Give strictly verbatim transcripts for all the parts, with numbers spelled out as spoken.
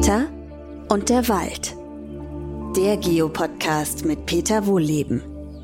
Peter und der Wald. Der Geopodcast mit Peter Wohlleben.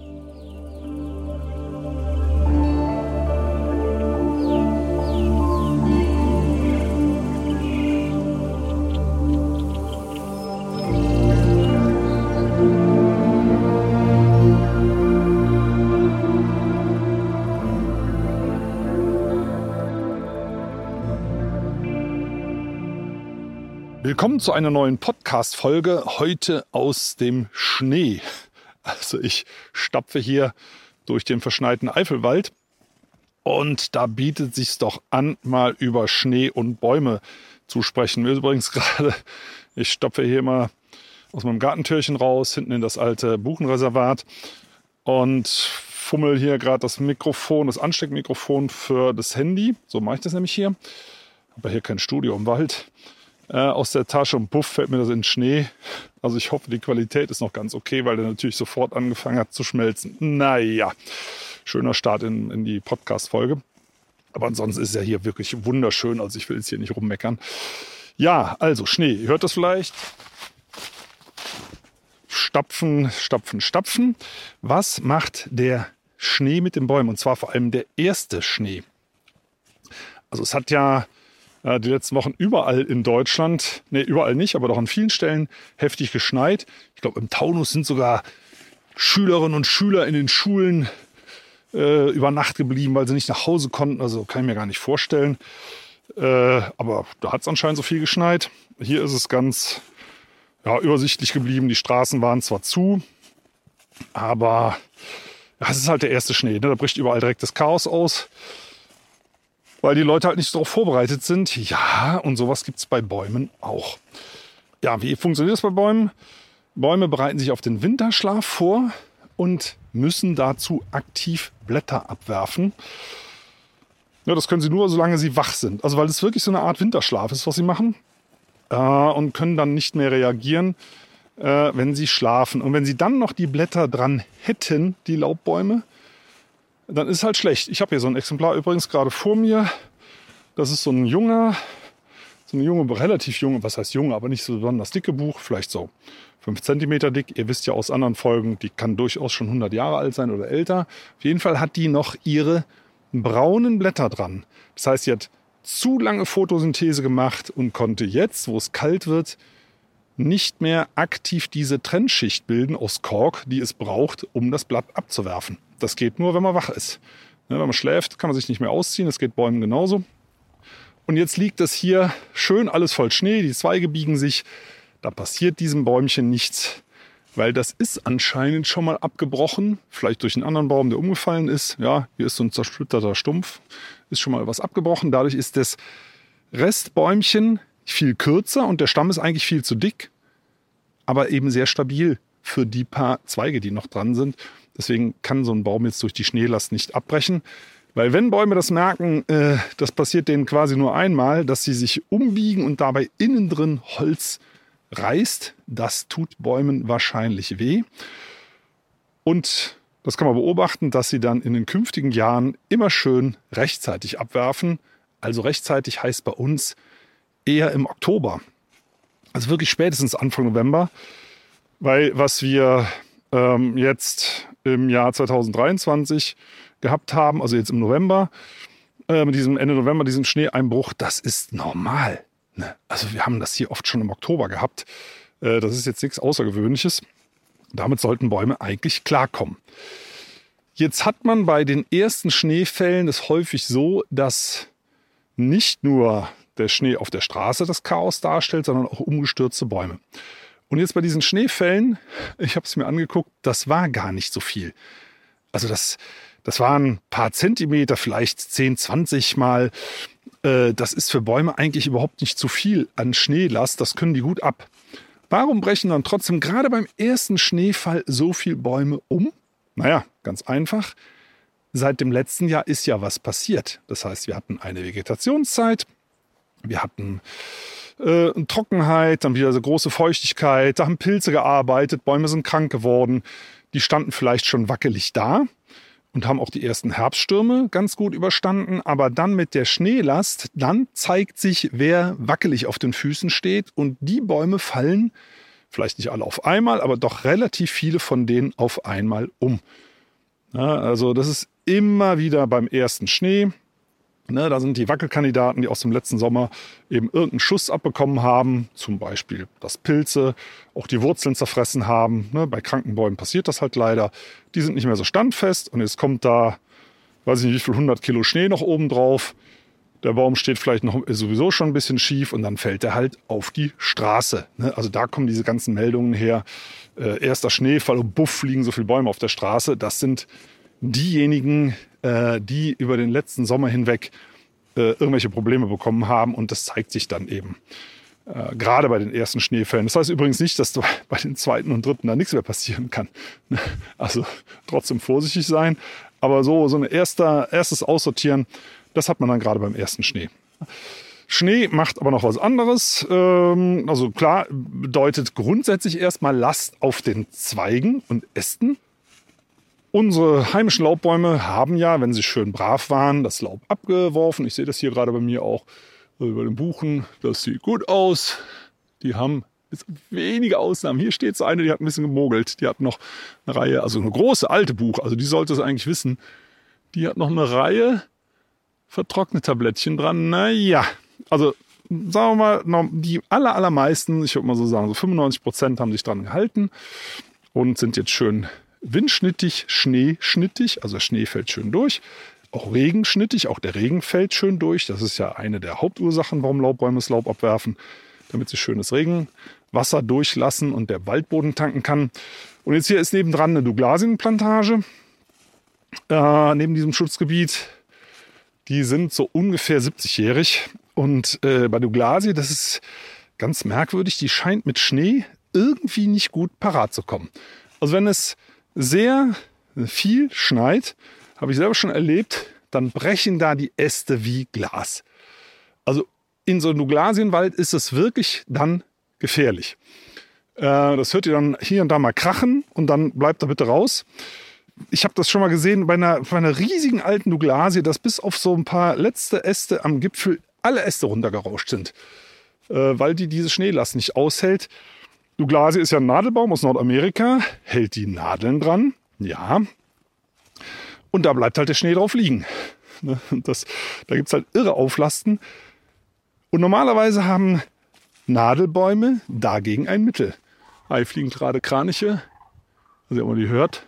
Willkommen zu einer neuen Podcast-Folge, heute aus dem Schnee. Also ich stapfe hier durch den verschneiten Eifelwald und da bietet sich's doch an, mal über Schnee und Bäume zu sprechen. Mir ist übrigens gerade, ich stapfe hier mal aus meinem Gartentürchen raus, hinten in das alte Buchenreservat und fummel hier gerade das Mikrofon, das Ansteckmikrofon für das Handy. So mache ich das nämlich hier. Aber hier kein Studio im Wald. Äh, aus der Tasche und puff fällt mir das in den Schnee. Also ich hoffe, die Qualität ist noch ganz okay, weil der natürlich sofort angefangen hat zu schmelzen. Naja, schöner Start in, in die Podcast-Folge. Aber ansonsten ist es ja hier wirklich wunderschön. Also ich will jetzt hier nicht rummeckern. Ja, also Schnee. Ihr hört das vielleicht? Stapfen, stapfen, stapfen. Was macht der Schnee mit den Bäumen? Und zwar vor allem der erste Schnee. Also es hat ja die letzten Wochen überall in Deutschland, nee, überall nicht, aber doch an vielen Stellen heftig geschneit. Ich glaube, im Taunus sind sogar Schülerinnen und Schüler in den Schulen äh, über Nacht geblieben, weil sie nicht nach Hause konnten. Also kann ich mir gar nicht vorstellen. Äh, aber da hat es anscheinend so viel geschneit. Hier ist es ganz ja, übersichtlich geblieben. Die Straßen waren zwar zu, aber ja, es ist halt der erste Schnee. Ne? Da bricht überall direkt das Chaos aus. Weil die Leute halt nicht darauf vorbereitet sind. Ja, und sowas gibt es bei Bäumen auch. Ja, wie funktioniert das bei Bäumen? Bäume bereiten sich auf den Winterschlaf vor und müssen dazu aktiv Blätter abwerfen. Ja, das können sie nur, solange sie wach sind. Also weil es wirklich so eine Art Winterschlaf ist, was sie machen. Äh, und können dann nicht mehr reagieren, äh, wenn sie schlafen. Und wenn sie dann noch die Blätter dran hätten, die Laubbäume, dann ist halt schlecht. Ich habe hier so ein Exemplar übrigens gerade vor mir. Das ist so ein junger, so eine junge, relativ junge, was heißt junge, aber nicht so besonders dicke Buch, vielleicht so fünf Zentimeter dick. Ihr wisst ja aus anderen Folgen, die kann durchaus schon hundert Jahre alt sein oder älter. Auf jeden Fall hat die noch ihre braunen Blätter dran. Das heißt, sie hat zu lange Photosynthese gemacht und konnte jetzt, wo es kalt wird, nicht mehr aktiv diese Trennschicht bilden aus Kork, die es braucht, um das Blatt abzuwerfen. Das geht nur, wenn man wach ist. Wenn man schläft, kann man sich nicht mehr ausziehen. Das geht Bäumen genauso. Und jetzt liegt es hier schön alles voll Schnee. Die Zweige biegen sich. Da passiert diesem Bäumchen nichts, weil das ist anscheinend schon mal abgebrochen. Vielleicht durch einen anderen Baum, der umgefallen ist. Ja, hier ist so ein zersplitterter Stumpf. Ist schon mal was abgebrochen. Dadurch ist das Restbäumchen viel kürzer und der Stamm ist eigentlich viel zu dick, aber eben sehr stabil für die paar Zweige, die noch dran sind. Deswegen kann so ein Baum jetzt durch die Schneelast nicht abbrechen. Weil wenn Bäume das merken, äh, das passiert denen quasi nur einmal, dass sie sich umbiegen und dabei innen drin Holz reißt, das tut Bäumen wahrscheinlich weh. Und das kann man beobachten, dass sie dann in den künftigen Jahren immer schön rechtzeitig abwerfen. Also rechtzeitig heißt bei uns eher im Oktober. Also wirklich spätestens Anfang November. Weil was wir ähm, jetzt im Jahr zwanzig dreiundzwanzig gehabt haben, also jetzt im November, äh, mit diesem Ende November, diesem Schneeeinbruch, das ist normal. Ne? Also wir haben das hier oft schon im Oktober gehabt. Äh, das ist jetzt nichts Außergewöhnliches. Damit sollten Bäume eigentlich klarkommen. Jetzt hat man bei den ersten Schneefällen es häufig so, dass nicht nur der Schnee auf der Straße das Chaos darstellt, sondern auch umgestürzte Bäume. Und jetzt bei diesen Schneefällen, ich habe es mir angeguckt, das war gar nicht so viel. Also das, das waren ein paar Zentimeter, vielleicht zehn, zwanzig Mal. Äh, das ist für Bäume eigentlich überhaupt nicht zu viel an Schneelast. Das können die gut ab. Warum brechen dann trotzdem gerade beim ersten Schneefall so viele Bäume um? Naja, ganz einfach. Seit dem letzten Jahr ist ja was passiert. Das heißt, wir hatten eine Vegetationszeit. Wir hatten äh, Trockenheit, dann wieder so große Feuchtigkeit, da haben Pilze gearbeitet, Bäume sind krank geworden, die standen vielleicht schon wackelig da und haben auch die ersten Herbststürme ganz gut überstanden. Aber dann mit der Schneelast, dann zeigt sich, wer wackelig auf den Füßen steht. Und die Bäume fallen, vielleicht nicht alle auf einmal, aber doch relativ viele von denen auf einmal um. Ja, also das ist immer wieder beim ersten Schnee. Ne, da sind die Wackelkandidaten, die aus dem letzten Sommer eben irgendeinen Schuss abbekommen haben. Zum Beispiel, dass Pilze auch die Wurzeln zerfressen haben. Ne, bei kranken Bäumen passiert das halt leider. Die sind nicht mehr so standfest und jetzt kommt da, weiß ich nicht wie viel, hundert Kilo Schnee noch oben drauf. Der Baum steht vielleicht noch sowieso schon ein bisschen schief und dann fällt er halt auf die Straße. Ne, also da kommen diese ganzen Meldungen her. Äh, erster Schneefall und buff, liegen so viele Bäume auf der Straße. Das sind diejenigen, äh, die über den letzten Sommer hinweg äh, irgendwelche Probleme bekommen haben. Und das zeigt sich dann eben äh, gerade bei den ersten Schneefällen. Das heißt übrigens nicht, dass bei den zweiten und dritten da nichts mehr passieren kann. Also trotzdem vorsichtig sein. Aber so, so ein erster, erstes Aussortieren, das hat man dann gerade beim ersten Schnee. Schnee macht aber noch was anderes. Ähm, also klar, bedeutet grundsätzlich erstmal Last auf den Zweigen und Ästen. Unsere heimischen Laubbäume haben ja, wenn sie schön brav waren, das Laub abgeworfen. Ich sehe das hier gerade bei mir auch über den Buchen. Das sieht gut aus. Die haben bis wenige Ausnahmen. Hier steht so eine, die hat ein bisschen gemogelt. Die hat noch eine Reihe, also eine große alte Buche. Also die sollte es eigentlich wissen. Die hat noch eine Reihe vertrockneter Blättchen dran. Naja, also sagen wir mal, die aller, allermeisten, ich würde mal so sagen, so fünfundneunzig Prozent haben sich dran gehalten und sind jetzt schön windschnittig, schneeschnittig, also Schnee fällt schön durch. Auch regenschnittig, auch der Regen fällt schön durch. Das ist ja eine der Hauptursachen, warum Laubbäume das Laub abwerfen, damit sie schönes Regenwasser durchlassen und der Waldboden tanken kann. Und jetzt hier ist nebendran eine Douglasienplantage, äh, neben diesem Schutzgebiet. Die sind so ungefähr siebzigjährig. Und äh, bei Douglasie, das ist ganz merkwürdig, die scheint mit Schnee irgendwie nicht gut parat zu kommen. Also wenn es sehr viel schneit, habe ich selber schon erlebt, dann brechen da die Äste wie Glas. Also in so einem Douglasienwald ist es wirklich dann gefährlich. Äh, das hört ihr dann hier und da mal krachen und dann bleibt da bitte raus. Ich habe das schon mal gesehen bei einer, bei einer riesigen alten Douglasie, dass bis auf so ein paar letzte Äste am Gipfel alle Äste runtergerauscht sind, äh, weil die diese Schneelast nicht aushält. Douglasie ist ja ein Nadelbaum aus Nordamerika, hält die Nadeln dran, ja. Und da bleibt halt der Schnee drauf liegen. Das, da gibt es halt irre Auflasten. Und normalerweise haben Nadelbäume dagegen ein Mittel. Ah, hier fliegen gerade Kraniche, also ob man die hört.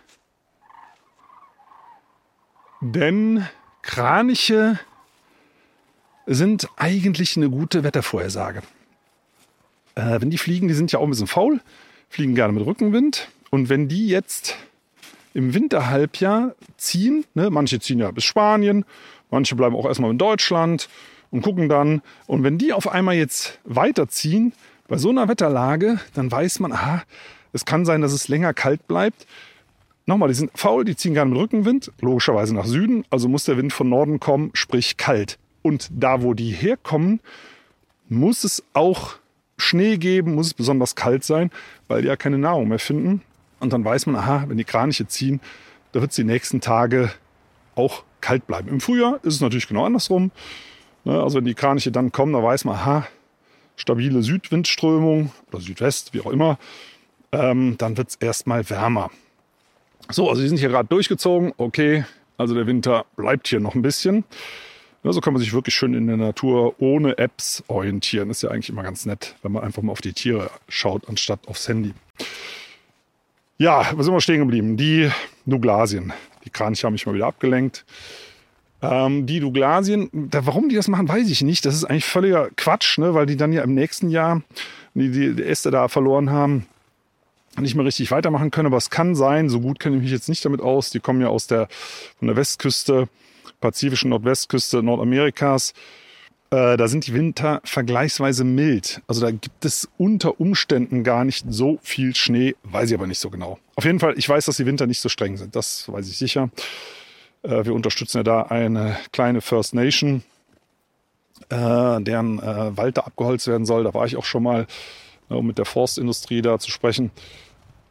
Denn Kraniche sind eigentlich eine gute Wettervorhersage. Äh, wenn die fliegen, die sind ja auch ein bisschen faul, fliegen gerne mit Rückenwind. Und wenn die jetzt im Winterhalbjahr ziehen, ne, manche ziehen ja bis Spanien, manche bleiben auch erstmal in Deutschland und gucken dann. Und wenn die auf einmal jetzt weiterziehen, bei so einer Wetterlage, dann weiß man, aha, es kann sein, dass es länger kalt bleibt. Nochmal, die sind faul, die ziehen gerne mit Rückenwind, logischerweise nach Süden, also muss der Wind von Norden kommen, sprich kalt. Und da, wo die herkommen, muss es auch Schnee geben, muss es besonders kalt sein, weil die ja keine Nahrung mehr finden. Und dann weiß man, aha, wenn die Kraniche ziehen, da wird es die nächsten Tage auch kalt bleiben. Im Frühjahr ist es natürlich genau andersrum. Also wenn die Kraniche dann kommen, da weiß man, aha, stabile Südwindströmung oder Südwest, wie auch immer, ähm, dann wird es erstmal wärmer. So, also die sind hier gerade durchgezogen. Okay, also der Winter bleibt hier noch ein bisschen. Ja, so kann man sich wirklich schön in der Natur ohne Apps orientieren. Ist ja eigentlich immer ganz nett, wenn man einfach mal auf die Tiere schaut, anstatt aufs Handy. Ja, wo sind wir stehen geblieben? Die Douglasien. Die Kraniche haben mich mal wieder abgelenkt. Ähm, die Douglasien, da, warum die das machen, weiß ich nicht. Das ist eigentlich völliger Quatsch, ne? Weil die dann ja im nächsten Jahr die, die, die Äste da verloren haben, nicht mehr richtig weitermachen können. Aber es kann sein, so gut kenne ich mich jetzt nicht damit aus. Die kommen ja aus der, von der Westküste, pazifischen Nordwestküste Nordamerikas. Äh, da sind die Winter vergleichsweise mild. Also da gibt es unter Umständen gar nicht so viel Schnee, weiß ich aber nicht so genau. Auf jeden Fall, ich weiß, dass die Winter nicht so streng sind. Das weiß ich sicher. Äh, wir unterstützen ja da eine kleine First Nation, äh, deren äh, Wald da abgeholzt werden soll. Da war ich auch schon mal, äh, um mit der Forstindustrie da zu sprechen.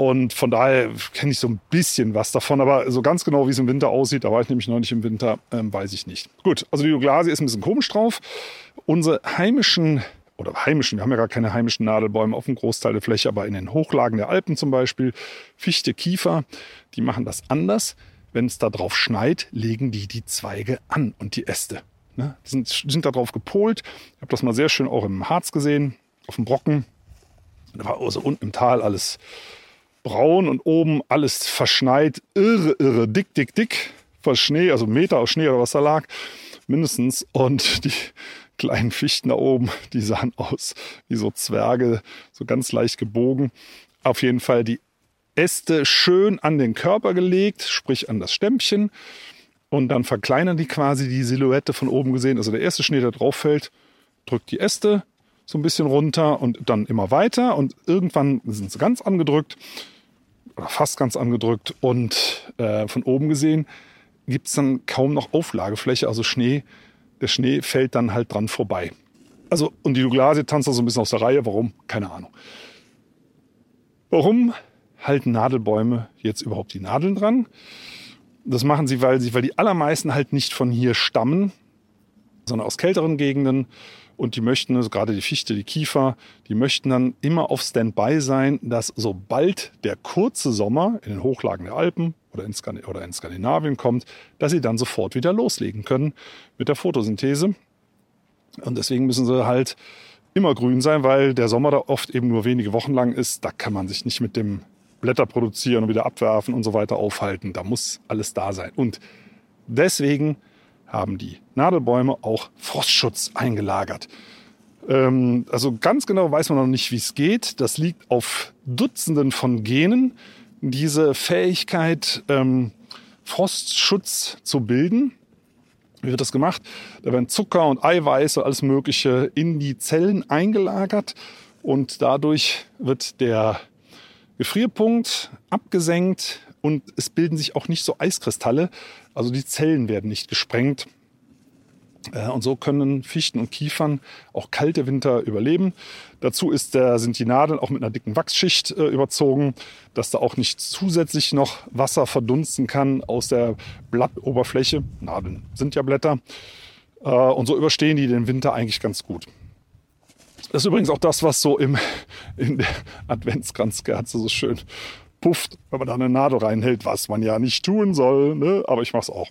Und von daher kenne ich so ein bisschen was davon. Aber so ganz genau, wie es im Winter aussieht, da war ich nämlich noch nicht im Winter, ähm, weiß ich nicht. Gut, also die Douglasie ist ein bisschen komisch drauf. Unsere heimischen, oder heimischen, wir haben ja gar keine heimischen Nadelbäume auf dem Großteil der Fläche, aber in den Hochlagen der Alpen zum Beispiel, Fichte, Kiefer, die machen das anders. Wenn es da drauf schneit, legen die die Zweige an und die Äste. Ne? Die sind, sind da drauf gepolt. Ich habe das mal sehr schön auch im Harz gesehen, auf dem Brocken. Da war also unten im Tal alles braun und oben alles verschneit. Irre, irre, dick, dick, dick. Voll Schnee, also Meter aus Schnee oder was da lag, mindestens. Und die kleinen Fichten da oben, die sahen aus wie so Zwerge, so ganz leicht gebogen. Auf jeden Fall die Äste schön an den Körper gelegt, sprich an das Stämmchen. Und dann verkleinern die quasi die Silhouette von oben gesehen. Also der erste Schnee, der drauf fällt, drückt die Äste so ein bisschen runter und dann immer weiter. Und irgendwann sind sie ganz angedrückt oder fast ganz angedrückt. Und äh, von oben gesehen gibt es dann kaum noch Auflagefläche. Also Schnee, der Schnee fällt dann halt dran vorbei. Also, und die Douglasie tanzt da so ein bisschen aus der Reihe. Warum? Keine Ahnung. Warum halten Nadelbäume jetzt überhaupt die Nadeln dran? Das machen sie, weil sie, weil die allermeisten halt nicht von hier stammen, sondern aus kälteren Gegenden. Und die möchten, also gerade die Fichte, die Kiefer, die möchten dann immer auf Standby sein, dass sobald der kurze Sommer in den Hochlagen der Alpen oder in, Skand- oder in Skandinavien kommt, dass sie dann sofort wieder loslegen können mit der Photosynthese. Und deswegen müssen sie halt immer grün sein, weil der Sommer da oft eben nur wenige Wochen lang ist. Da kann man sich nicht mit dem Blätter produzieren und wieder abwerfen und so weiter aufhalten. Da muss alles da sein. Und deswegen haben die Nadelbäume auch Frostschutz eingelagert. Ähm, also ganz genau weiß man noch nicht, wie es geht. Das liegt auf Dutzenden von Genen, diese Fähigkeit, ähm, Frostschutz zu bilden. Wie wird das gemacht? Da werden Zucker und Eiweiße, alles Mögliche in die Zellen eingelagert und dadurch wird der Gefrierpunkt abgesenkt und es bilden sich auch nicht so Eiskristalle, also die Zellen werden nicht gesprengt. Und so können Fichten und Kiefern auch kalte Winter überleben. Dazu ist der, sind die Nadeln auch mit einer dicken Wachsschicht äh, überzogen, dass da auch nicht zusätzlich noch Wasser verdunsten kann aus der Blattoberfläche. Nadeln sind ja Blätter. Äh, und so überstehen die den Winter eigentlich ganz gut. Das ist übrigens auch das, was so im, in der Adventskranzkerze so schön pufft, wenn man da eine Nadel reinhält, was man ja nicht tun soll, ne? Aber ich mache es auch.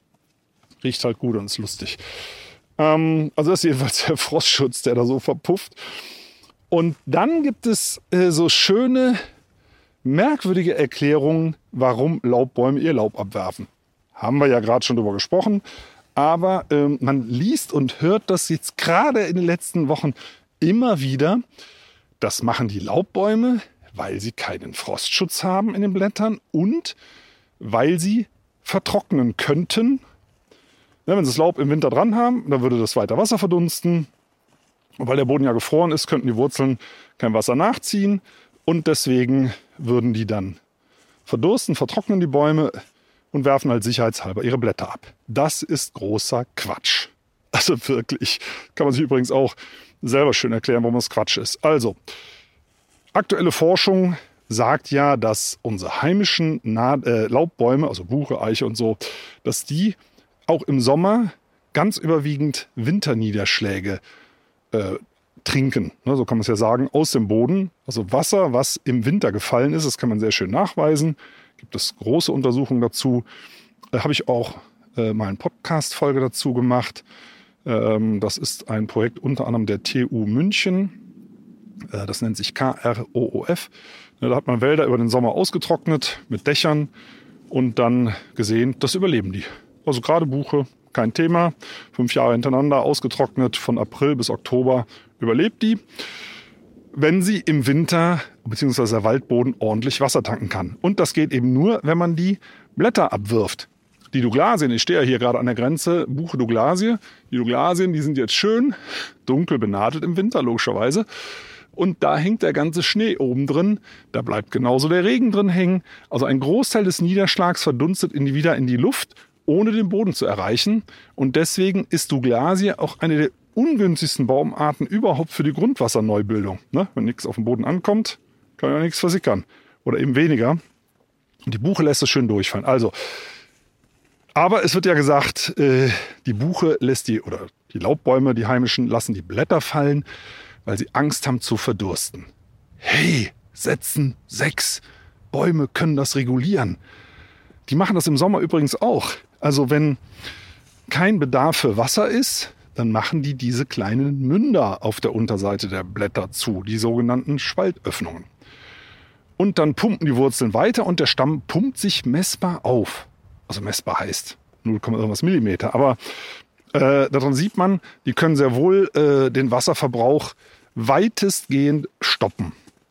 Riecht halt gut und ist lustig. Ähm, also das ist jedenfalls der Frostschutz, der da so verpufft. Und dann gibt es äh, so schöne, merkwürdige Erklärungen, warum Laubbäume ihr Laub abwerfen. Haben wir ja gerade schon drüber gesprochen. Aber ähm, man liest und hört das jetzt gerade in den letzten Wochen immer wieder. Das machen die Laubbäume, weil sie keinen Frostschutz haben in den Blättern und weil sie vertrocknen könnten. Ja, wenn sie das Laub im Winter dran haben, dann würde das weiter Wasser verdunsten. Und weil der Boden ja gefroren ist, könnten die Wurzeln kein Wasser nachziehen. Und deswegen würden die dann verdursten, vertrocknen die Bäume und werfen halt sicherheitshalber ihre Blätter ab. Das ist großer Quatsch. Also wirklich. Kann man sich übrigens auch selber schön erklären, warum das Quatsch ist. Also, aktuelle Forschung sagt ja, dass unsere heimischen Na- äh, Laubbäume, also Buche, Eiche und so, dass die auch im Sommer ganz überwiegend Winterniederschläge äh, trinken. Ne, so kann man es ja sagen, aus dem Boden. Also Wasser, was im Winter gefallen ist, das kann man sehr schön nachweisen. Gibt es große Untersuchungen dazu. Da äh, habe ich auch äh, mal eine Podcast-Folge dazu gemacht. Ähm, das ist ein Projekt unter anderem der T U München. Äh, das nennt sich K R O O F. Ne, da hat man Wälder über den Sommer ausgetrocknet mit Dächern und dann gesehen, das überleben die. Also gerade Buche, kein Thema. Fünf Jahre hintereinander ausgetrocknet, von April bis Oktober überlebt die. Wenn sie im Winter bzw. der Waldboden ordentlich Wasser tanken kann. Und das geht eben nur, wenn man die Blätter abwirft. Die Douglasien, ich stehe ja hier gerade an der Grenze, Buche Douglasie. Die Douglasien, die sind jetzt schön dunkel benadelt im Winter, logischerweise. Und da hängt der ganze Schnee oben drin. Da bleibt genauso der Regen drin hängen. Also ein Großteil des Niederschlags verdunstet in die, wieder in die Luft, ohne den Boden zu erreichen. Und deswegen ist Douglasie auch eine der ungünstigsten Baumarten überhaupt für die Grundwasserneubildung. Ne? Wenn nichts auf dem Boden ankommt, kann ja nichts versickern. oder eben weniger. Und die Buche lässt es schön durchfallen. Also, aber es wird ja gesagt, äh, die Buche lässt die, oder die Laubbäume, die heimischen, lassen die Blätter fallen, weil sie Angst haben zu verdursten. Hey, Sätzen sechs Bäume können das regulieren. Die machen das im Sommer übrigens auch. Also wenn kein Bedarf für Wasser ist, dann machen die diese kleinen Münder auf der Unterseite der Blätter zu, die sogenannten Spaltöffnungen. Und dann pumpen die Wurzeln weiter und der Stamm pumpt sich messbar auf. Also messbar heißt null Komma irgendwas Millimeter. Aber äh, daran sieht man, die können sehr wohl äh, den Wasserverbrauch weitestgehend stoppen.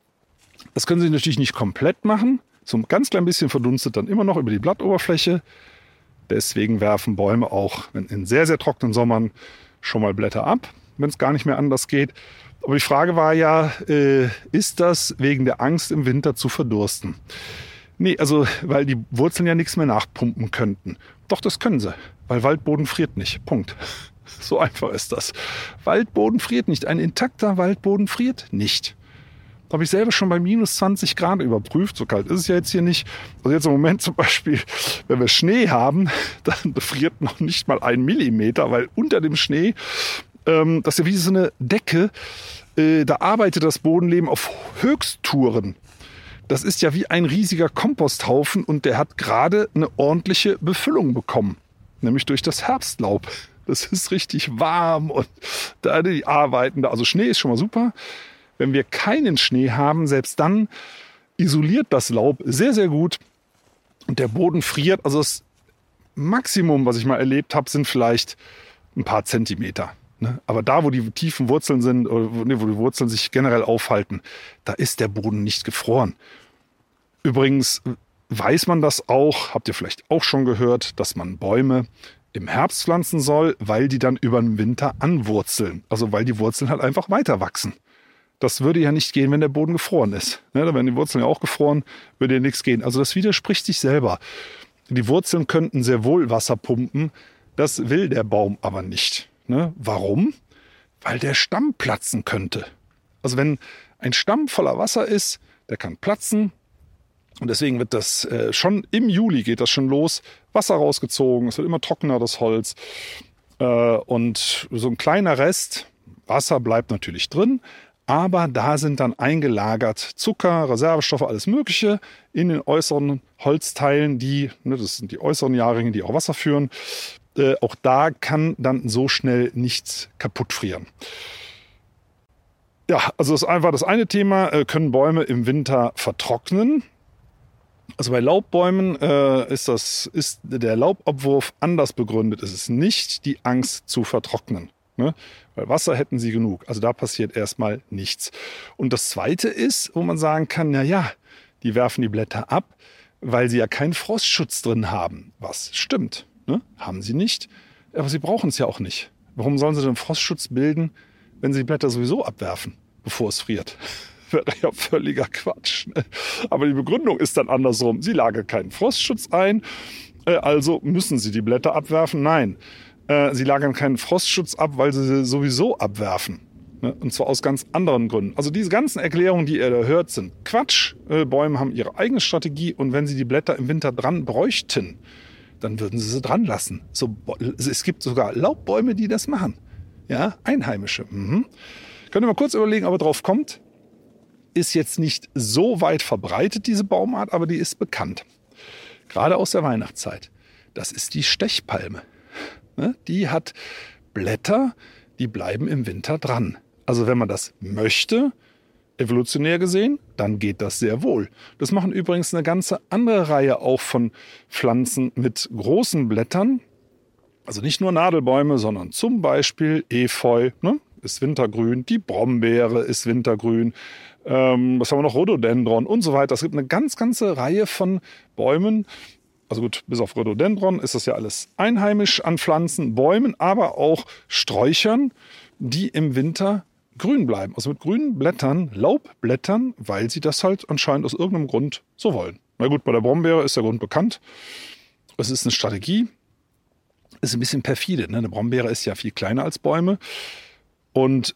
Das können sie natürlich nicht komplett machen. So ein ganz klein bisschen verdunstet dann immer noch über die Blattoberfläche. Deswegen werfen Bäume auch in sehr, sehr trockenen Sommern schon mal Blätter ab, wenn es gar nicht mehr anders geht. Aber die Frage war ja, äh, ist das wegen der Angst im Winter zu verdursten? Nee, also weil die Wurzeln ja nichts mehr nachpumpen könnten. Doch, das können sie, weil Waldboden friert nicht. Punkt. So einfach ist das. Waldboden friert nicht. Ein intakter Waldboden friert nicht. Das habe ich selber schon bei minus zwanzig Grad überprüft. So kalt ist es ja jetzt hier nicht. Also jetzt im Moment zum Beispiel, wenn wir Schnee haben, dann friert noch nicht mal ein Millimeter, weil unter dem Schnee, ähm, das ist ja wie so eine Decke, äh, da arbeitet das Bodenleben auf Höchsttouren. Das ist ja wie ein riesiger Komposthaufen und der hat gerade eine ordentliche Befüllung bekommen, nämlich durch das Herbstlaub. Das ist richtig warm und da die arbeiten da. Also Schnee ist schon mal super. Wenn wir keinen Schnee haben, selbst dann isoliert das Laub sehr, sehr gut und der Boden friert. Also das Maximum, was ich mal erlebt habe, sind vielleicht ein paar Zentimeter. Aber da, wo die tiefen Wurzeln sind, oder wo die Wurzeln sich generell aufhalten, da ist der Boden nicht gefroren. Übrigens weiß man das auch, habt ihr vielleicht auch schon gehört, dass man Bäume im Herbst pflanzen soll, weil die dann über den Winter anwurzeln. Also weil die Wurzeln halt einfach weiter wachsen. Das würde ja nicht gehen, wenn der Boden gefroren ist. Ne, da wären die Wurzeln ja auch gefroren, würde ja nichts gehen. Also das widerspricht sich selber. Die Wurzeln könnten sehr wohl Wasser pumpen, das will der Baum aber nicht. Ne? Warum? Weil der Stamm platzen könnte. Also wenn ein Stamm voller Wasser ist, der kann platzen. Und deswegen wird das äh, schon im Juli geht das schon los. Wasser rausgezogen, es wird immer trockener, das Holz. Äh, und so ein kleiner Rest Wasser bleibt natürlich drin. Aber da sind dann eingelagert Zucker, Reservestoffe, alles Mögliche in den äußeren Holzteilen, die, ne, das sind die äußeren Jahrringe, die auch Wasser führen. Äh, auch da kann dann so schnell nichts kaputt frieren. Ja, also das ist einfach das eine Thema, äh, können Bäume im Winter vertrocknen. Also bei Laubbäumen äh, ist, das, ist der Laubabwurf anders begründet. Es ist nicht die Angst zu vertrocknen. Ne? Weil Wasser hätten sie genug. Also da passiert erstmal nichts. Und das Zweite ist, wo man sagen kann, na ja, die werfen die Blätter ab, weil sie ja keinen Frostschutz drin haben. Was stimmt, ne? Haben sie nicht. Aber sie brauchen es ja auch nicht. Warum sollen sie denn Frostschutz bilden, wenn sie die Blätter sowieso abwerfen, bevor es friert? Wäre ja völliger Quatsch. Ne? Aber die Begründung ist dann andersrum. Sie lagern keinen Frostschutz ein, also müssen sie die Blätter abwerfen. Nein. Sie lagern keinen Frostschutz ab, weil sie sie sowieso abwerfen. Und zwar aus ganz anderen Gründen. Also diese ganzen Erklärungen, die ihr da hört, sind Quatsch. Bäume haben ihre eigene Strategie und wenn sie die Blätter im Winter dran bräuchten, dann würden sie sie dran lassen. So, es gibt sogar Laubbäume, die das machen. Ja, Einheimische. Mhm. Könnt ihr mal kurz überlegen, ob ihr drauf kommt. Ist jetzt nicht so weit verbreitet, diese Baumart, aber die ist bekannt. Gerade aus der Weihnachtszeit. Das ist die Stechpalme. Die hat Blätter, die bleiben im Winter dran. Also wenn man das möchte, evolutionär gesehen, dann geht das sehr wohl. Das machen übrigens eine ganze andere Reihe auch von Pflanzen mit großen Blättern. Also nicht nur Nadelbäume, sondern zum Beispiel Efeu, ne, ist wintergrün, die Brombeere ist wintergrün, ähm, was haben wir noch, Rhododendron und so weiter. Es gibt eine ganz, ganze Reihe von Bäumen. Also gut, bis auf Rhododendron ist das ja alles einheimisch an Pflanzen, Bäumen, aber auch Sträuchern, die im Winter grün bleiben. Also mit grünen Blättern, Laubblättern, weil sie das halt anscheinend aus irgendeinem Grund so wollen. Na gut, bei der Brombeere ist der Grund bekannt. Es ist eine Strategie. Ist ein bisschen perfide. Ne? Eine Brombeere ist ja viel kleiner als Bäume. Und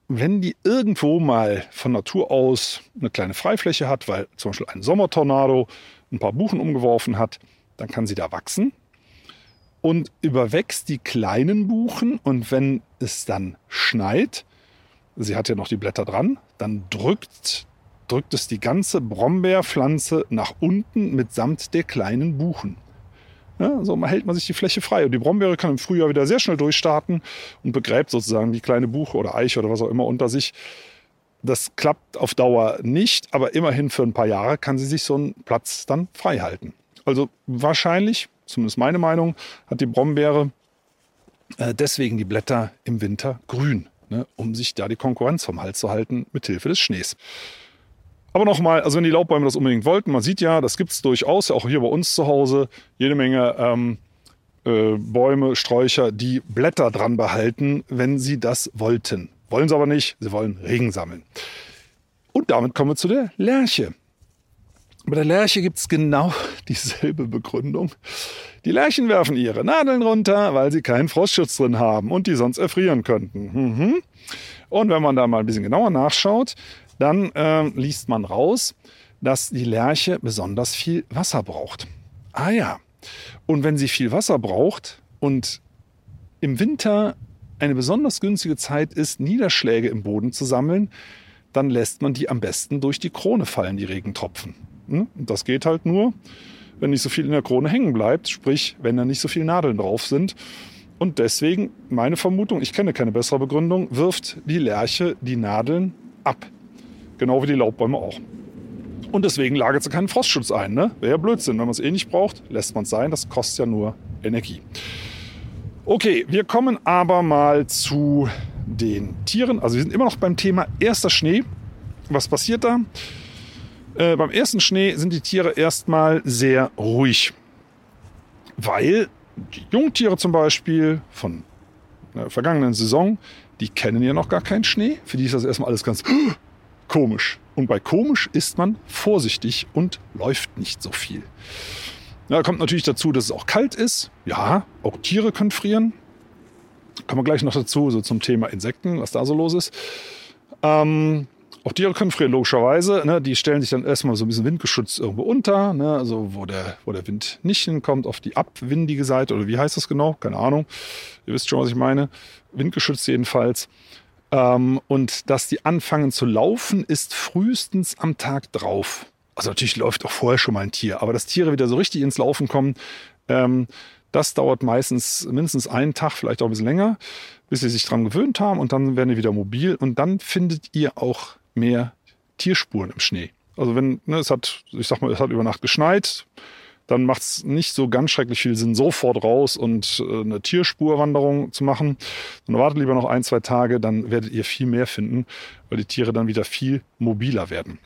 wenn die irgendwo mal von Natur aus eine kleine Freifläche hat, weil zum Beispiel ein Sommertornado ein paar Buchen umgeworfen hat, dann kann sie da wachsen und überwächst die kleinen Buchen. Und wenn es dann schneit, sie hat ja noch die Blätter dran, dann drückt, drückt es die ganze Brombeerpflanze nach unten mitsamt der kleinen Buchen. Ja, so hält man sich die Fläche frei. Und die Brombeere kann im Frühjahr wieder sehr schnell durchstarten und begräbt sozusagen die kleine Buche oder Eiche oder was auch immer unter sich. Das klappt auf Dauer nicht, aber immerhin für ein paar Jahre kann sie sich so einen Platz dann frei halten. Also wahrscheinlich, zumindest meine Meinung, hat die Brombeere äh, deswegen die Blätter im Winter grün, ne, um sich da die Konkurrenz vom Hals zu halten mit Hilfe des Schnees. Aber nochmal, also wenn die Laubbäume das unbedingt wollten, man sieht ja, das gibt es durchaus, auch hier bei uns zu Hause, jede Menge ähm, äh, Bäume, Sträucher, die Blätter dran behalten, wenn sie das wollten. Wollen sie aber nicht, sie wollen Regen sammeln. Und damit kommen wir zu der Lärche. Bei der Lärche gibt es genau dieselbe Begründung. Die Lärchen werfen ihre Nadeln runter, weil sie keinen Frostschutz drin haben und die sonst erfrieren könnten. Mhm. Und wenn man da mal ein bisschen genauer nachschaut, dann äh, liest man raus, dass die Lärche besonders viel Wasser braucht. Ah ja, und wenn sie viel Wasser braucht und im Winter eine besonders günstige Zeit ist, Niederschläge im Boden zu sammeln, dann lässt man die am besten durch die Krone fallen, die Regentropfen. Und das geht halt nur, wenn nicht so viel in der Krone hängen bleibt, sprich, wenn da nicht so viele Nadeln drauf sind. Und deswegen, meine Vermutung, ich kenne keine bessere Begründung, wirft die Lärche die Nadeln ab. Genau wie die Laubbäume auch. Und deswegen lagert sie keinen Frostschutz ein. Ne? Wäre ja Blödsinn. Wenn man es eh nicht braucht, lässt man es sein. Das kostet ja nur Energie. Okay, wir kommen aber mal zu den Tieren. Also wir sind immer noch beim Thema erster Schnee. Was passiert da? Äh, beim ersten Schnee sind die Tiere erstmal sehr ruhig. Weil die Jungtiere zum Beispiel von der vergangenen Saison, die kennen ja noch gar keinen Schnee. Für die ist das erstmal alles ganz komisch. Und bei komisch ist man vorsichtig und läuft nicht so viel. Ja, kommt natürlich dazu, dass es auch kalt ist. Ja, auch Tiere können frieren. Kommen wir gleich noch dazu, so zum Thema Insekten, was da so los ist. Ähm, auch Tiere können frieren, logischerweise. Ne, die stellen sich dann erstmal so ein bisschen windgeschützt irgendwo unter, ne, also wo der, wo der Wind nicht hinkommt, auf die abwindige Seite. Oder wie heißt das genau? Keine Ahnung. Ihr wisst schon, was ich meine. Windgeschützt jedenfalls. Ähm, und dass die anfangen zu laufen, ist frühestens am Tag drauf. Also natürlich läuft auch vorher schon mal ein Tier, aber dass Tiere wieder so richtig ins Laufen kommen, ähm, das dauert meistens mindestens einen Tag, vielleicht auch ein bisschen länger, bis sie sich dran gewöhnt haben und dann werden die wieder mobil und dann findet ihr auch mehr Tierspuren im Schnee. Also wenn, ne, es hat, ich sag mal, es hat über Nacht geschneit, dann macht es nicht so ganz schrecklich viel Sinn, sofort raus und äh, eine Tierspurwanderung zu machen. Dann wartet lieber noch ein, zwei Tage, dann werdet ihr viel mehr finden, weil die Tiere dann wieder viel mobiler werden.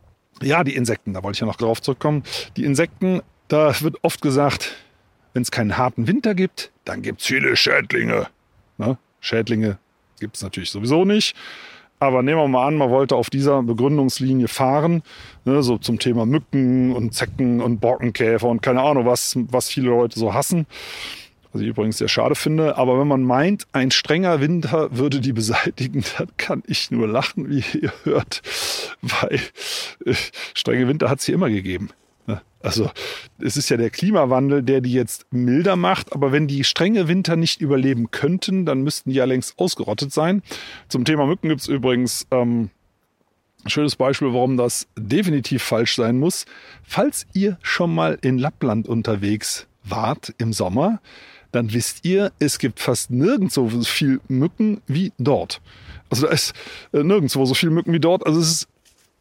Ja, die Insekten, da wollte ich ja noch drauf zurückkommen. Die Insekten, da wird oft gesagt, wenn es keinen harten Winter gibt, dann gibt es viele Schädlinge. Ne? Schädlinge gibt es natürlich sowieso nicht. Aber nehmen wir mal an, man wollte auf dieser Begründungslinie fahren, ne, so zum Thema Mücken und Zecken und Borkenkäfer und keine Ahnung, was, was viele Leute so hassen. Was ich übrigens sehr schade finde. Aber wenn man meint, ein strenger Winter würde die beseitigen, dann kann ich nur lachen, wie ihr hört. Weil äh, strenge Winter hat es hier immer gegeben. Also es ist ja der Klimawandel, der die jetzt milder macht. Aber wenn die strenge Winter nicht überleben könnten, dann müssten die ja längst ausgerottet sein. Zum Thema Mücken gibt es übrigens ähm, ein schönes Beispiel, warum das definitiv falsch sein muss. Falls ihr schon mal in Lappland unterwegs wart im Sommer, dann wisst ihr, es gibt fast nirgendwo so viel Mücken wie dort. Also da ist äh, nirgendwo so viel Mücken wie dort. Also es ist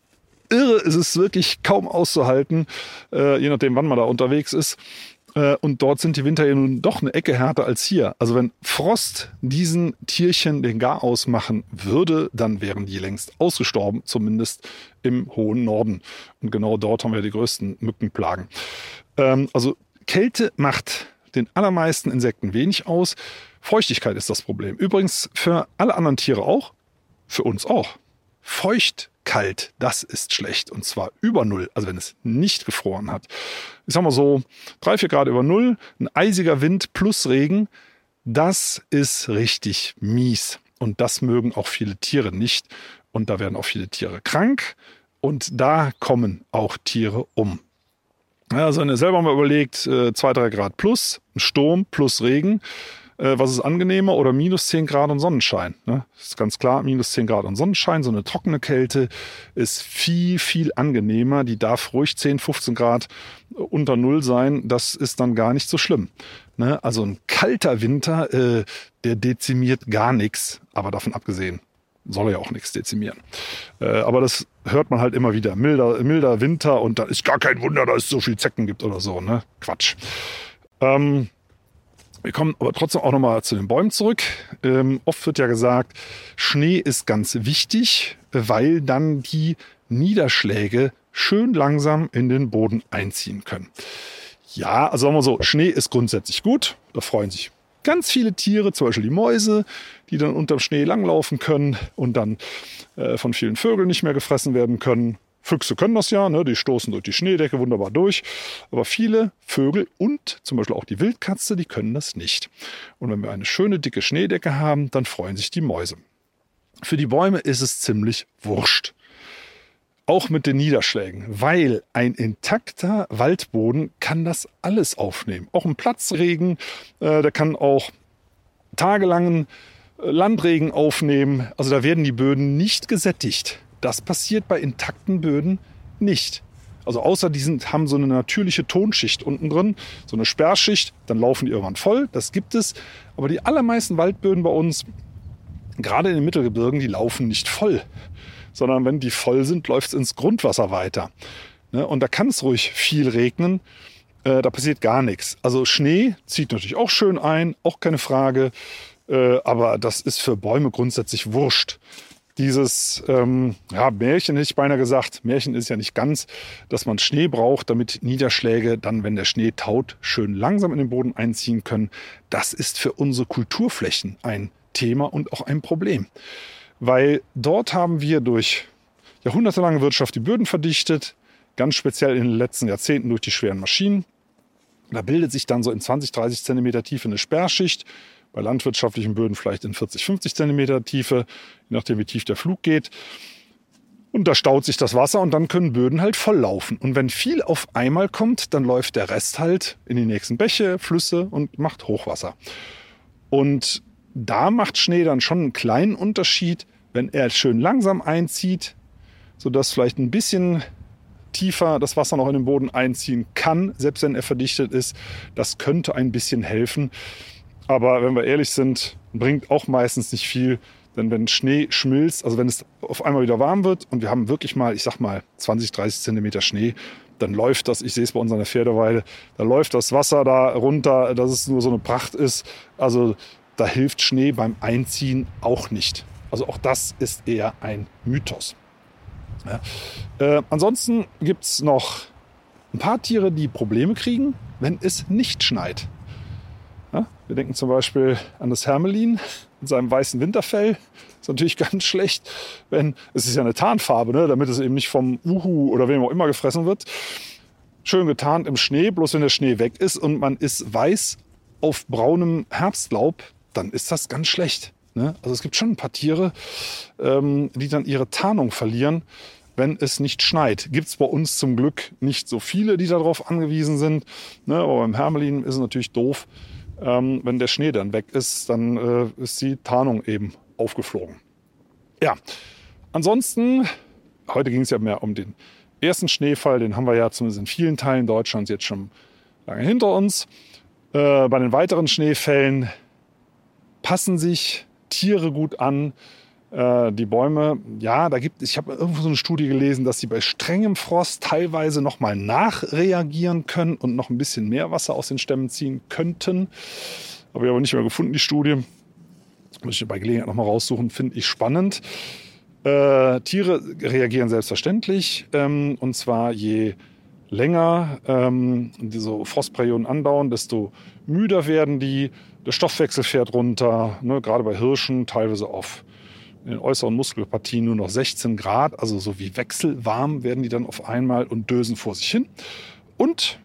irre, es ist wirklich kaum auszuhalten, äh, je nachdem, wann man da unterwegs ist. Äh, und dort sind die Winter ja nun doch eine Ecke härter als hier. Also wenn Frost diesen Tierchen den Garaus machen würde, dann wären die längst ausgestorben, zumindest im hohen Norden. Und genau dort haben wir die größten Mückenplagen. Ähm, also Kälte macht den allermeisten Insekten wenig aus. Feuchtigkeit ist das Problem. Übrigens für alle anderen Tiere auch, für uns auch. Feucht kalt, das ist schlecht. Und zwar über Null, also wenn es nicht gefroren hat. Ich sag mal so, drei, vier Grad über Null, ein eisiger Wind plus Regen, das ist richtig mies. Und das mögen auch viele Tiere nicht. Und da werden auch viele Tiere krank. Und da kommen auch Tiere um. Also wenn ihr selber mal überlegt, zwei, drei Grad plus, ein Sturm plus Regen, was ist angenehmer, oder minus zehn Grad und Sonnenschein. Das ist ganz klar, minus zehn Grad und Sonnenschein, so eine trockene Kälte ist viel, viel angenehmer. Die darf ruhig zehn, fünfzehn Grad unter Null sein, das ist dann gar nicht so schlimm. Also ein kalter Winter, der dezimiert gar nichts, aber davon abgesehen soll er ja auch nichts dezimieren. Aber das hört man halt immer wieder. Milder, milder Winter und da ist gar kein Wunder, dass es so viel Zecken gibt oder so. Ne? Quatsch. Ähm, wir kommen aber trotzdem auch nochmal zu den Bäumen zurück. Ähm, oft wird ja gesagt, Schnee ist ganz wichtig, weil dann die Niederschläge schön langsam in den Boden einziehen können. Ja, also sagen wir so, Schnee ist grundsätzlich gut. Da freuen sich ganz viele Tiere, zum Beispiel die Mäuse, die dann unterm Schnee langlaufen können und dann äh, von vielen Vögeln nicht mehr gefressen werden können. Füchse können das ja, ne? Die stoßen durch die Schneedecke wunderbar durch. Aber viele Vögel und zum Beispiel auch die Wildkatze, die können das nicht. Und wenn wir eine schöne dicke Schneedecke haben, dann freuen sich die Mäuse. Für die Bäume ist es ziemlich wurscht. Auch mit den Niederschlägen, weil ein intakter Waldboden kann das alles aufnehmen. Auch ein Platzregen, äh, der kann auch tagelangen Landregen aufnehmen. Also da werden die Böden nicht gesättigt. Das passiert bei intakten Böden nicht. Also außer die sind, haben so eine natürliche Tonschicht unten drin, so eine Sperrschicht, dann laufen die irgendwann voll, das gibt es. Aber die allermeisten Waldböden bei uns, gerade in den Mittelgebirgen, die laufen nicht voll. Sondern wenn die voll sind, läuft es ins Grundwasser weiter. Und da kann es ruhig viel regnen, da passiert gar nichts. Also Schnee zieht natürlich auch schön ein, auch keine Frage, aber das ist für Bäume grundsätzlich wurscht. Dieses ähm, ja, Märchen hätte ich beinahe gesagt, Märchen ist ja nicht ganz, dass man Schnee braucht, damit Niederschläge dann, wenn der Schnee taut, schön langsam in den Boden einziehen können. Das ist für unsere Kulturflächen ein Thema und auch ein Problem. Weil dort haben wir durch jahrhundertelange Wirtschaft die Böden verdichtet, ganz speziell in den letzten Jahrzehnten durch die schweren Maschinen. Da bildet sich dann so in zwanzig, dreißig Zentimeter Tiefe eine Sperrschicht, bei landwirtschaftlichen Böden vielleicht in vierzig, fünfzig Zentimeter Tiefe, je nachdem wie tief der Flug geht. Und da staut sich das Wasser und dann können Böden halt volllaufen. Und wenn viel auf einmal kommt, dann läuft der Rest halt in die nächsten Bäche, Flüsse und macht Hochwasser. Und da macht Schnee dann schon einen kleinen Unterschied, wenn er schön langsam einzieht, sodass vielleicht ein bisschen tiefer das Wasser noch in den Boden einziehen kann, selbst wenn er verdichtet ist. Das könnte ein bisschen helfen. Aber wenn wir ehrlich sind, bringt auch meistens nicht viel. Denn wenn Schnee schmilzt, also wenn es auf einmal wieder warm wird und wir haben wirklich mal, ich sag mal, zwanzig, dreißig Zentimeter Schnee, dann läuft das, ich sehe es bei uns an der Pferdeweide, da läuft das Wasser da runter, dass es nur so eine Pracht ist. Also da hilft Schnee beim Einziehen auch nicht. Also auch das ist eher ein Mythos. Ja. Äh, ansonsten gibt es noch ein paar Tiere, die Probleme kriegen, wenn es nicht schneit. Ja, wir denken zum Beispiel an das Hermelin mit seinem weißen Winterfell. Ist natürlich ganz schlecht, wenn, es ist ja eine Tarnfarbe, ne, damit es eben nicht vom Uhu oder wem auch immer gefressen wird. Schön getarnt im Schnee, bloß wenn der Schnee weg ist und man ist weiß auf braunem Herbstlaub, dann ist das ganz schlecht. Ne? Also es gibt schon ein paar Tiere, ähm, die dann ihre Tarnung verlieren, wenn es nicht schneit. Gibt es bei uns zum Glück nicht so viele, die darauf angewiesen sind. Ne? Aber beim Hermelin ist es natürlich doof. Ähm, wenn der Schnee dann weg ist, dann äh, ist die Tarnung eben aufgeflogen. Ja, ansonsten, heute ging es ja mehr um den ersten Schneefall. Den haben wir ja zumindest in vielen Teilen Deutschlands jetzt schon lange hinter uns. Äh, bei den weiteren Schneefällen passen sich Tiere gut an. Äh, die Bäume, ja, da gibt ich habe irgendwo so eine Studie gelesen, dass sie bei strengem Frost teilweise nochmal nachreagieren können und noch ein bisschen mehr Wasser aus den Stämmen ziehen könnten. Habe ich aber nicht mehr gefunden, die Studie. Muss ich bei Gelegenheit nochmal raussuchen, finde ich spannend. Äh, Tiere reagieren selbstverständlich. Ähm, und zwar je länger ähm, diese Frostperioden andauern, desto müder werden die. Der Stoffwechsel fährt runter, ne, gerade bei Hirschen, teilweise auf in den äußeren Muskelpartien nur noch sechzehn Grad, also so wie wechselwarm werden die dann auf einmal und dösen vor sich hin. Und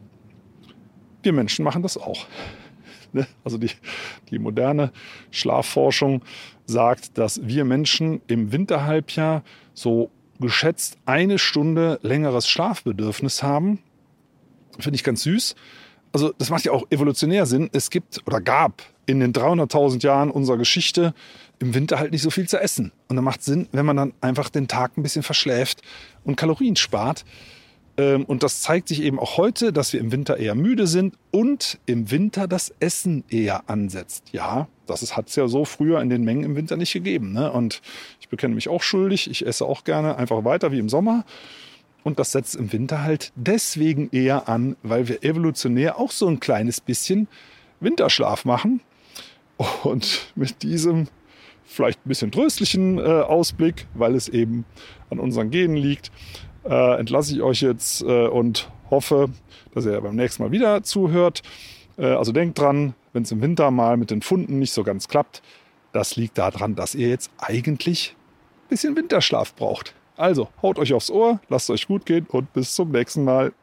wir Menschen machen das auch. Ne? Also die, die moderne Schlafforschung sagt, dass wir Menschen im Winterhalbjahr so geschätzt eine Stunde längeres Schlafbedürfnis haben. Finde ich ganz süß. Also das macht ja auch evolutionär Sinn. Es gibt oder gab in den dreihunderttausend Jahren unserer Geschichte im Winter halt nicht so viel zu essen. Und da macht Sinn, wenn man dann einfach den Tag ein bisschen verschläft und Kalorien spart. Und das zeigt sich eben auch heute, dass wir im Winter eher müde sind und im Winter das Essen eher ansetzt. Ja, das hat es ja so früher in den Mengen im Winter nicht gegeben, ne? Und ich bekenne mich auch schuldig. Ich esse auch gerne einfach weiter wie im Sommer. Und das setzt im Winter halt deswegen eher an, weil wir evolutionär auch so ein kleines bisschen Winterschlaf machen. Und mit diesem vielleicht ein bisschen tröstlichen äh, Ausblick, weil es eben an unseren Genen liegt, äh, entlasse ich euch jetzt äh, und hoffe, dass ihr beim nächsten Mal wieder zuhört. Äh, also denkt dran, wenn es im Winter mal mit den Funden nicht so ganz klappt, das liegt daran, dass ihr jetzt eigentlich ein bisschen Winterschlaf braucht. Also, haut euch aufs Ohr, lasst euch gut gehen und bis zum nächsten Mal.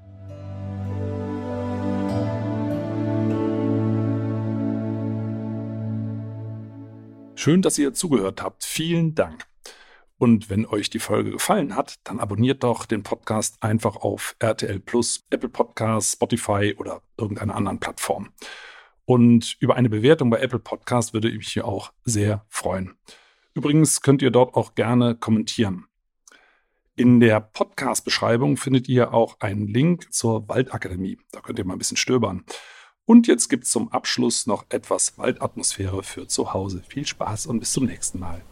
Schön, dass ihr zugehört habt. Vielen Dank. Und wenn euch die Folge gefallen hat, dann abonniert doch den Podcast einfach auf R T L Plus, Apple Podcasts, Spotify oder irgendeiner anderen Plattform. Und über eine Bewertung bei Apple Podcasts würde ich mich hier auch sehr freuen. Übrigens könnt ihr dort auch gerne kommentieren. In der Podcast-Beschreibung findet ihr auch einen Link zur Waldakademie. Da könnt ihr mal ein bisschen stöbern. Und jetzt gibt es zum Abschluss noch etwas Waldatmosphäre für zu Hause. Viel Spaß und bis zum nächsten Mal.